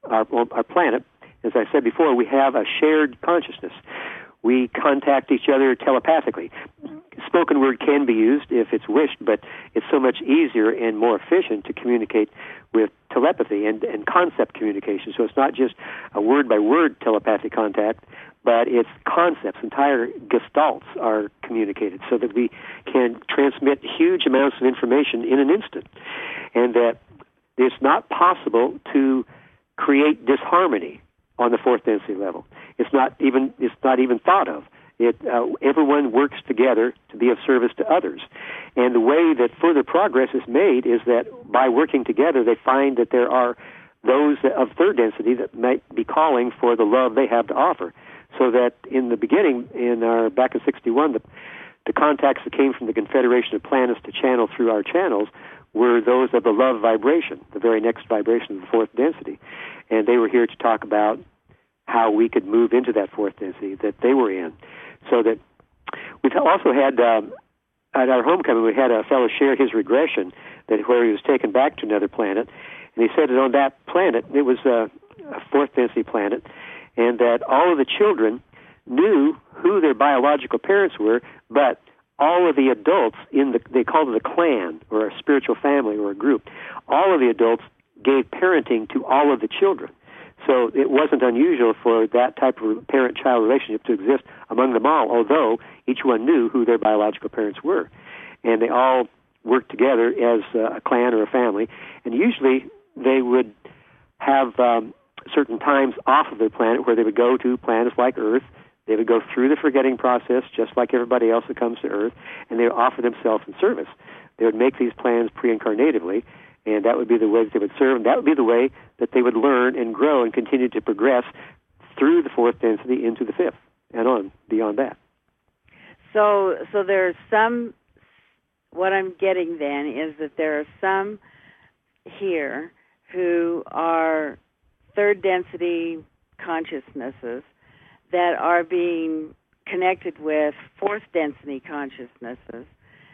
planet. As I said before, we have a shared consciousness. We contact each other telepathically. Spoken word can be used if it's wished, but it's so much easier and more efficient to communicate with telepathy and concept communication. So it's not just a word-by-word telepathic contact, but it's concepts. Entire gestalts are communicated so that we can transmit huge amounts of information in an instant. And that it's not possible to create disharmony on the fourth density level. It's not even thought of. Everyone works together to be of service to others. And the way that further progress is made is that by working together, they find that there are those of third density that might be calling for the love they have to offer. So that in the beginning, back in 61, the contacts that came from the Confederation of Planets to channel through our channels were those of the love vibration, the very next vibration of the fourth density. And they were here to talk about how we could move into that fourth density that they were in. So that we've also had, at our homecoming, we had a fellow share his regression where he was taken back to another planet. And he said that on that planet, it was a fourth density planet, and that all of the children knew who their biological parents were, but all of the adults they called it a clan or a spiritual family or a group. All of the adults gave parenting to all of the children. So it wasn't unusual for that type of parent-child relationship to exist among them all, although each one knew who their biological parents were. And they all worked together as a clan or a family. And usually they would have certain times off of their planet where they would go to planets like Earth. They would go through the forgetting process just like everybody else that comes to Earth, and they would offer themselves in service. They would make these plans pre-incarnatively, and that would be the way that they would serve, and that would be the way that they would learn and grow and continue to progress through the fourth density into the fifth and on beyond that. So there's some, what I'm getting then is that there are some here who are third density consciousnesses that are being connected with fourth density consciousnesses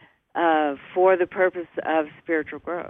for the purpose of spiritual growth.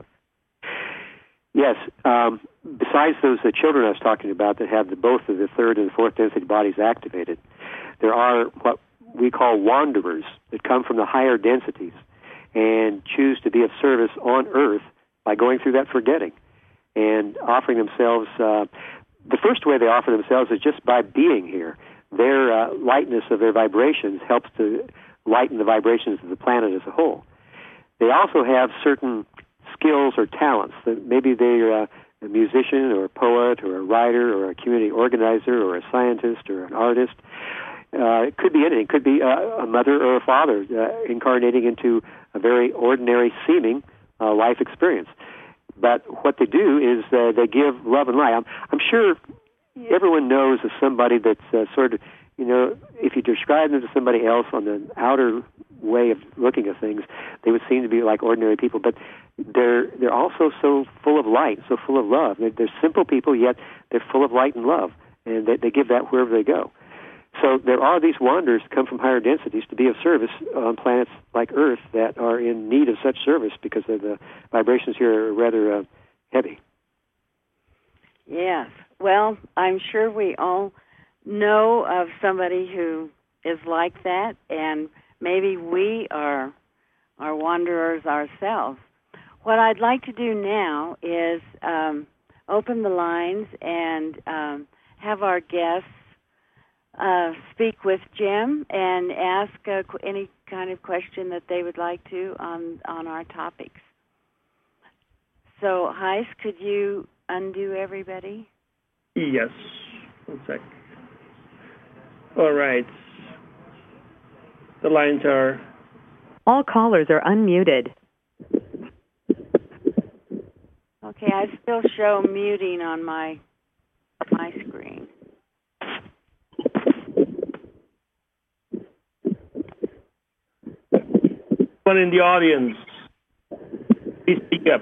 Yes. Besides those children I was talking about that have both of the third and the fourth density bodies activated, there are what we call wanderers that come from the higher densities and choose to be of service on Earth by going through that forgetting and offering themselves. The first way they offer themselves is just by being here. Their lightness of their vibrations helps to lighten the vibrations of the planet as a whole. They also have certain skills or talents. That maybe they're a musician or a poet or a writer or a community organizer or a scientist or an artist. It could be anything. It could be a mother or a father incarnating into a very ordinary seeming life experience. But what they do is they give love and light. I'm sure everyone knows of somebody that's sort of, if you describe them to somebody else on the outer way of looking at things, they would seem to be like ordinary people. But they're also so full of light, so full of love. They're simple people, yet they're full of light and love, and they give that wherever they go. So there are these wanderers who come from higher densities to be of service on planets like Earth that are in need of such service because the vibrations here are rather heavy. Yes. Well, I'm sure we all know of somebody who is like that, and maybe we are wanderers ourselves. What I'd like to do now is open the lines and have our guests speak with Jim and ask any kind of question that they would like to on our topics. So, Heis, could you undo everybody? Yes. One sec. All right. The lines are... All callers are unmuted. Okay, I still show muting on my screen. One in the audience. Please speak up.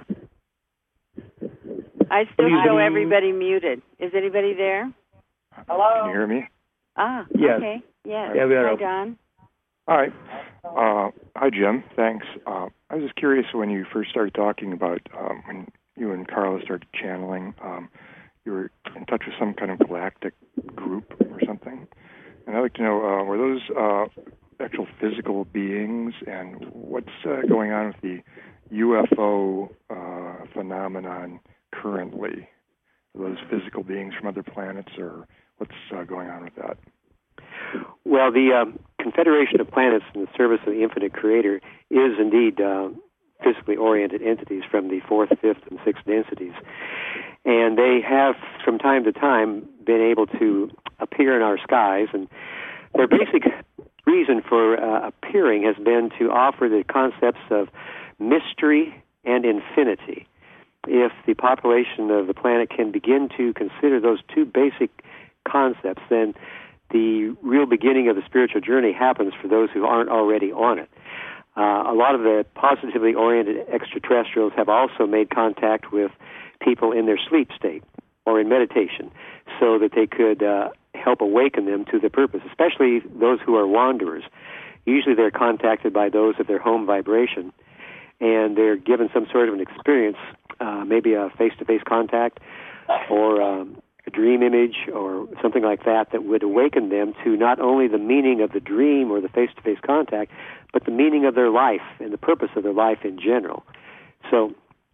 I still show everybody muted. Is anybody there? Hello? Can you hear me? Ah, yes. Okay. Yes. Yeah, we are. Hi, Don. Hi. Hi, Jim. Thanks. I was just curious when you first started talking about when you and Carla started channeling, you were in touch with some kind of galactic group or something. And I'd like to know, were those actual physical beings, and what's going on with the UFO phenomenon currently? Are those physical beings from other planets, or what's going on with that? Well, the Confederation of Planets in the Service of the Infinite Creator is indeed physically oriented entities from the 4th, 5th, and 6th densities. And they have, from time to time, been able to appear in our skies. And their basic reason for appearing has been to offer the concepts of mystery and infinity. If the population of the planet can begin to consider those two basic concepts, then the real beginning of the spiritual journey happens for those who aren't already on it. A lot of the positively oriented extraterrestrials have also made contact with people in their sleep state or in meditation so that they could help awaken them to the purpose, especially those who are wanderers. Usually they're contacted by those of their home vibration, and they're given some sort of an experience, maybe a face-to-face contact or a dream image or something like that that would awaken them to not only the meaning of the dream or the face-to-face contact, but the meaning of their life and the purpose of their life in general. So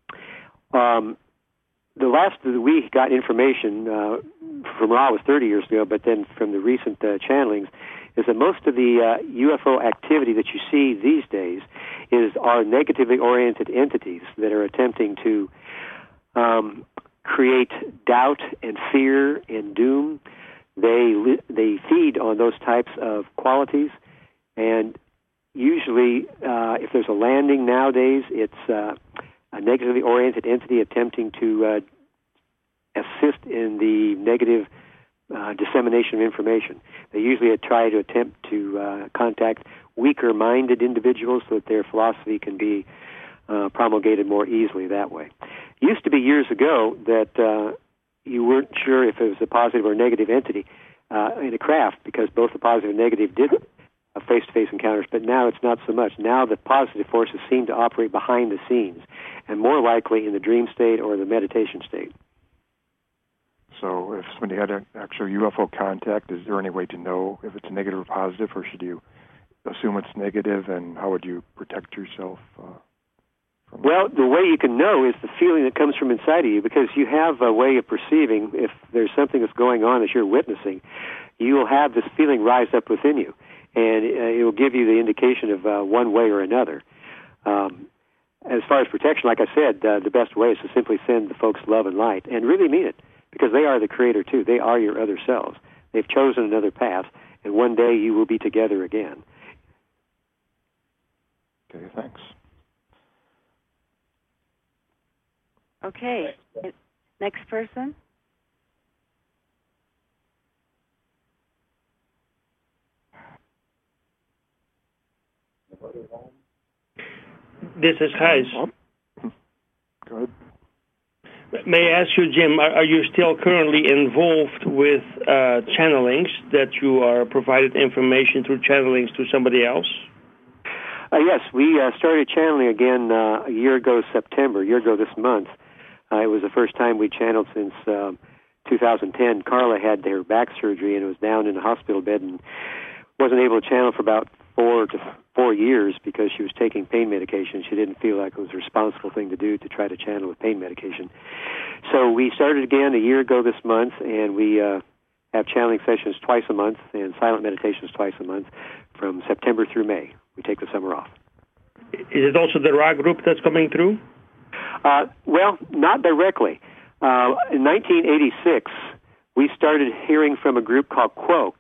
the last that we got information from Ra was 30 years ago, but then from the recent channelings, is that most of the UFO activity that you see these days are negatively oriented entities that are attempting to create doubt and fear and doom. They feed on those types of qualities, and usually if there's a landing nowadays, it's a negatively oriented entity attempting to assist in the negative dissemination of information. They usually try to attempt to contact weaker-minded individuals so that their philosophy can be promulgated more easily that way. It used to be years ago that you weren't sure if it was a positive or negative entity in a craft because both the positive and negative did face-to-face encounters, but now it's not so much. Now the positive forces seem to operate behind the scenes and more likely in the dream state or the meditation state. So if somebody had an actual UFO contact, is there any way to know if it's negative or positive, or should you assume it's negative, and how would you protect yourself from Well, the way you can know is the feeling that comes from inside of you, because you have a way of perceiving if there's something that's going on that you're witnessing. You will have this feeling rise up within you, and it will give you the indication of one way or another. As far as protection, like I said, the best way is to simply send the folks love and light, and really mean it, because they are the creator too. They are your other selves. They've chosen another path, and one day you will be together again. Okay, thanks. Okay. Next person. This is Gijs. Go ahead. May I ask you, Jim, are you still currently involved with channelings, that you are provided information through channelings to somebody else? Yes, we started channeling again a year ago this month. It was the first time we channeled since 2010. Carla had her back surgery and was down in a hospital bed and wasn't able to channel for about 4 years because she was taking pain medication. She didn't feel like it was a responsible thing to do to try to channel with pain medication. So we started again a year ago this month, and we have channeling sessions twice a month and silent meditations twice a month from September through May. We take the summer off. Is it also the Ra group that's coming through? Well, not directly. In 1986, we started hearing from a group called Quo,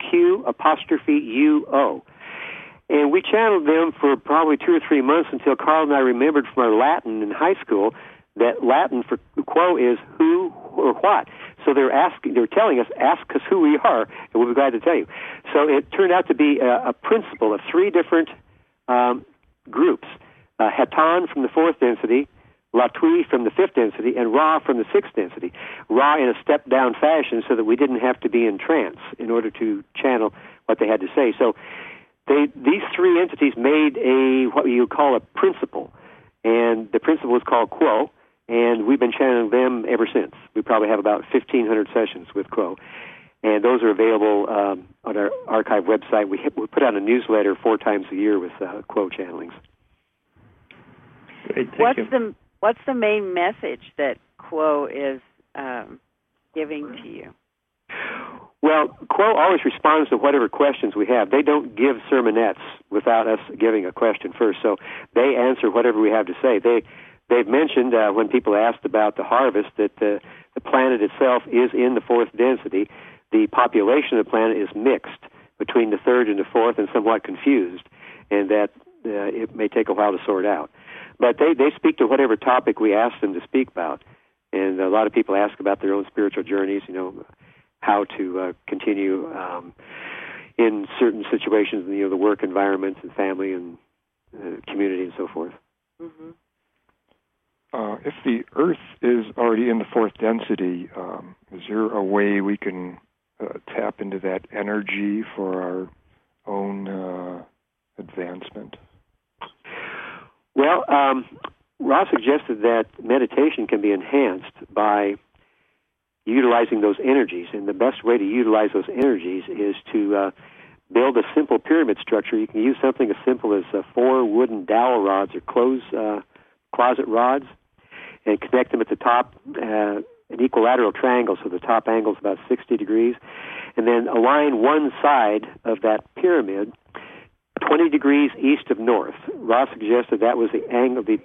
Q''UO. And we channeled them for probably 2 or 3 months until Carl and I remembered from our Latin in high school that Latin for Quo is who or what. So they're telling us, ask us who we are, and we'll be glad to tell you. So it turned out to be a principle of 3 different groups: Haton from the 4th density, Latui from the 5th density, and Ra from the 6th density. Ra in a step-down fashion so that we didn't have to be in trance in order to channel what they had to say. So these 3 entities made what you call a principle, and the principle is called Quo, and we've been channeling them ever since. We probably have about 1,500 sessions with Quo, and those are available on our archive website. We put out a newsletter 4 times a year with Quo channelings. Great, thank you. What's the main message that Quo is giving to you? Well, Quo always responds to whatever questions we have. They don't give sermonettes without us giving a question first, so they answer whatever we have to say. They've mentioned when people asked about the harvest that the planet itself is in the 4th density. The population of the planet is mixed between the 3rd and the 4th and somewhat confused, and that it may take a while to sort out. But they speak to whatever topic we ask them to speak about, and a lot of people ask about their own spiritual journeys, how to continue in certain situations, the work environment and family and community and so forth. Mm-hmm. If the Earth is already in the 4th density, is there a way we can tap into that energy for our own advancement? Well, Ross suggested that meditation can be enhanced by utilizing those energies, and the best way to utilize those energies is to build a simple pyramid structure. You can use something as simple as 4 wooden dowel rods or closet rods, and connect them at the top, an equilateral triangle, so the top angle is about 60 degrees, and then align one side of that pyramid 20 degrees east of north. Ross suggested that was the angle, the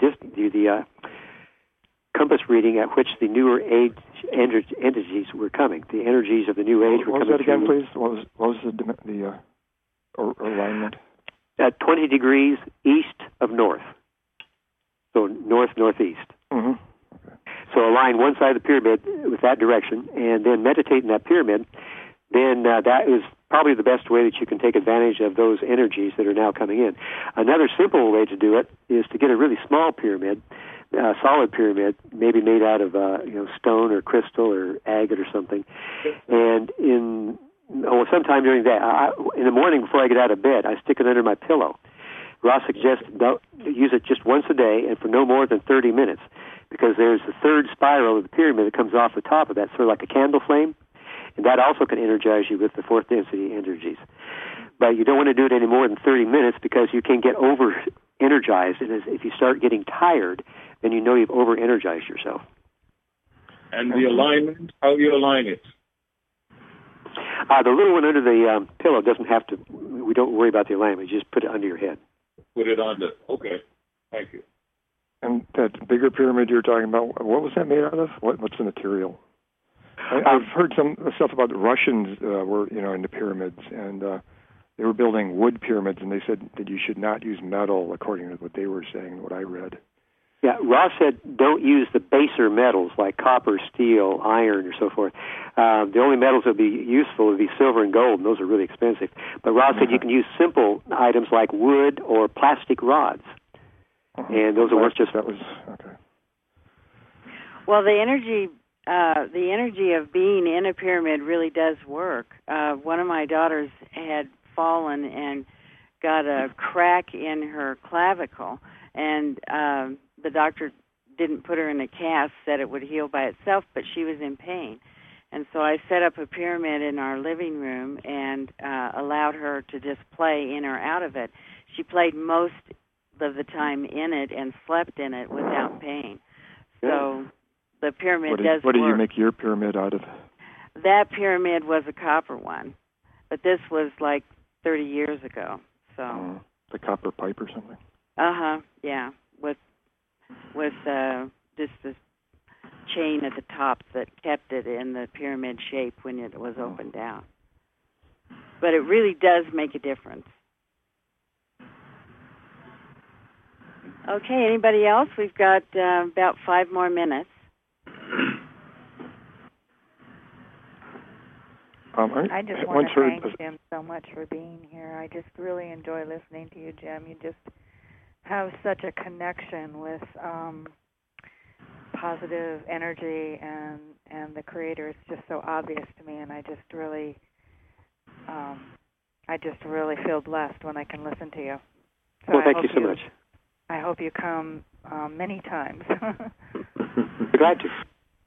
compass reading at which the newer age entities were coming. The energies of the new age were coming. What was that again, please? What was the alignment? At 20 degrees east of north. So northeast. Mm-hmm. Okay. So align one side of the pyramid with that direction, and then meditate in that pyramid. Then that is probably the best way that you can take advantage of those energies that are now coming in. Another simple way to do it is to get a really small pyramid, solid pyramid, maybe made out of stone or crystal or agate or something. And sometime during that, in the morning before I get out of bed, I stick it under my pillow. Ross suggests use it just once a day and for no more than 30 minutes, because there's the 3rd spiral of the pyramid that comes off the top of that, sort of like a candle flame. And that also can energize you with the 4th density energies. But you don't want to do it any more than 30 minutes because you can get over-energized. And if you start getting tired, then you know you've over-energized yourself. And the alignment, how you align it? The little one under the pillow doesn't have to, we don't worry about the alignment. You just put it under your head. Put it under. Okay. Thank you. And that bigger pyramid you were talking about, what was that made out of? What's the material? I've heard some stuff about the Russians were, in the pyramids, and they were building wood pyramids, and they said that you should not use metal, according to what they were saying, what I read. Yeah, Ross said don't use the baser metals like copper, steel, iron, or so forth. The only metals that would be useful would be silver and gold, and those are really expensive. But Ross said you can use simple items like wood or plastic rods. And those will work just... That was... Okay. Well, the energy of being in a pyramid really does work. One of my daughters had fallen and got a crack in her clavicle, and the doctor didn't put her in a cast, said it would heal by itself, but she was in pain. And so I set up a pyramid in our living room and allowed her to just play in or out of it. She played most of the time in it and slept in it without pain. So the pyramid does work. What do you make your pyramid out of? That pyramid was a copper one, but this was like 30 years ago. So the copper pipe or something? Yeah, with just this chain at the top that kept it in the pyramid shape when it was opened out. But it really does make a difference. Okay, anybody else? We've got about 5 more minutes. I just want to thank Jim so much for being here. I just really enjoy listening to you, Jim. You just have such a connection with positive energy, and the Creator is just so obvious to me, and I just really feel blessed when I can listen to you. So well, thank you so much. I hope you come many times. Glad to.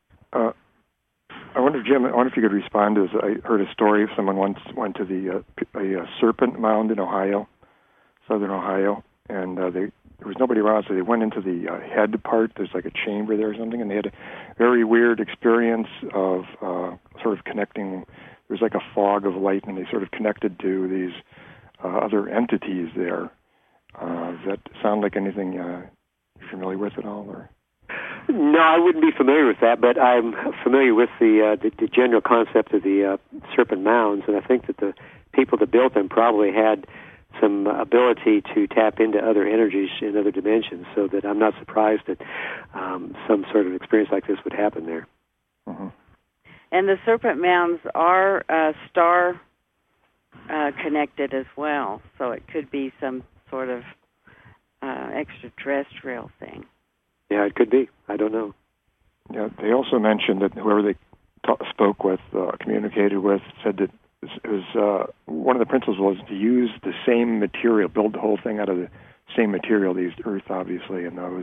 I wonder, Jim, if you could respond. I heard a story of someone once went to a serpent mound in Ohio, southern Ohio, and there was nobody around, so they went into the head part. There's like a chamber there or something, and they had a very weird experience of sort of connecting. There was like a fog of light, and they sort of connected to these other entities there. Does that sound like anything you're familiar with at all? Or? No, I wouldn't be familiar with that, but I'm familiar with the general concept of the serpent mounds, and I think that the people that built them probably had some ability to tap into other energies in other dimensions, so that I'm not surprised that some sort of experience like this would happen there. Mm-hmm. And the serpent mounds are star connected as well, so it could be some sort of extraterrestrial thing. Yeah, it could be. I don't know. Yeah, they also mentioned that whoever they spoke with, communicated with, said that it was one of the principles was to use the same material, build the whole thing out of the same material. They used earth, obviously, and those.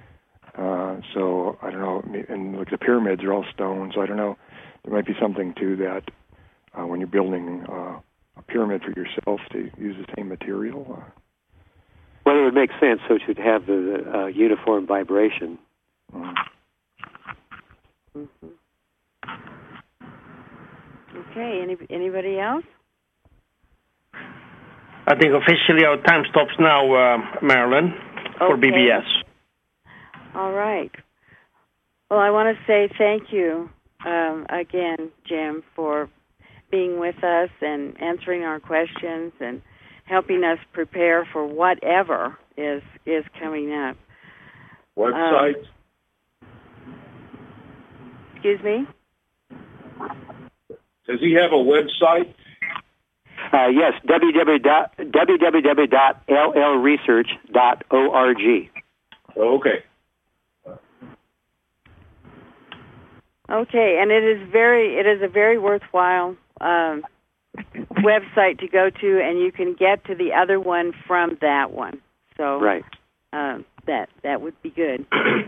So I don't know. And like the pyramids are all stone, so I don't know. There might be something to that when you're building a pyramid for yourself to use the same material. Well, it would make sense, so it should have the uniform vibration. Mm-hmm. Okay, anybody else? I think officially our time stops now, Marilyn, for BBS. All right. Well, I want to say thank you again, Jim, for being with us and answering our questions and helping us prepare for whatever is coming up. Website? Excuse me? Does he have a website? Yes, www.llresearch.org. Okay. Okay, and it is a very worthwhile website to go to, and you can get to the other one from that one. So right. That would be good.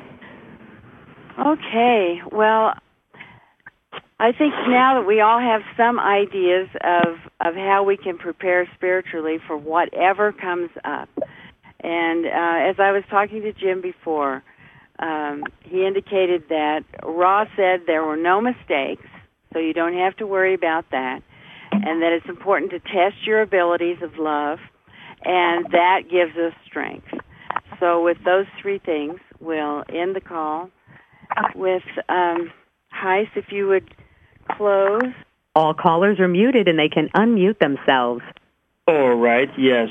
Okay, well, I think now that we all have some ideas of how we can prepare spiritually for whatever comes up, and as I was talking to Jim before, he indicated that Ra said there were no mistakes, so you don't have to worry about that, and that it's important to test your abilities of love, and that gives us strength. So with those 3 things, we'll end the call with Heis, if you would close. All callers are muted and they can unmute themselves. All right, yes.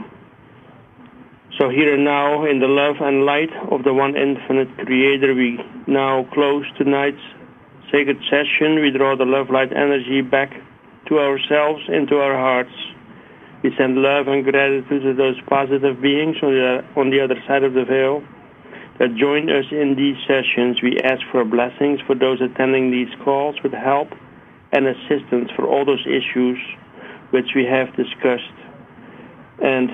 So here and now, in the love and light of the one infinite Creator, we now close tonight's sacred session. We draw the love light energy back to ourselves, into our hearts. We send love and gratitude to those positive beings on the other side of the veil that join us in these sessions. We ask for blessings for those attending these calls with help and assistance for all those issues which we have discussed. And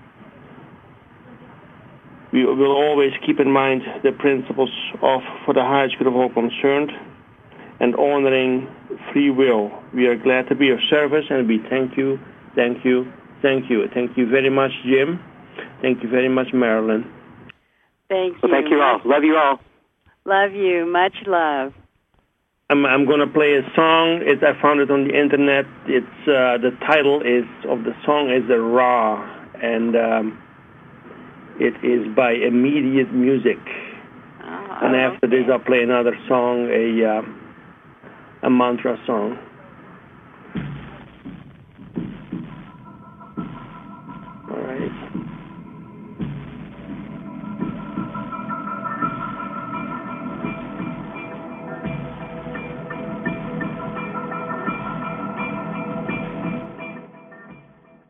we will always keep in mind the principles of for the highest good of all concerned and honoring free will. We are glad to be of service, and we thank you, thank you, thank you. Thank you very much, Jim. Thank you very much, Marilyn. Thank you. Well, thank you all. Love you all. Love you. Much love. I'm going to play a song. I found it on the internet. It's the title of the song is "The Ra," and it is by Immediate Music. And after this, I'll play another song, a mantra song.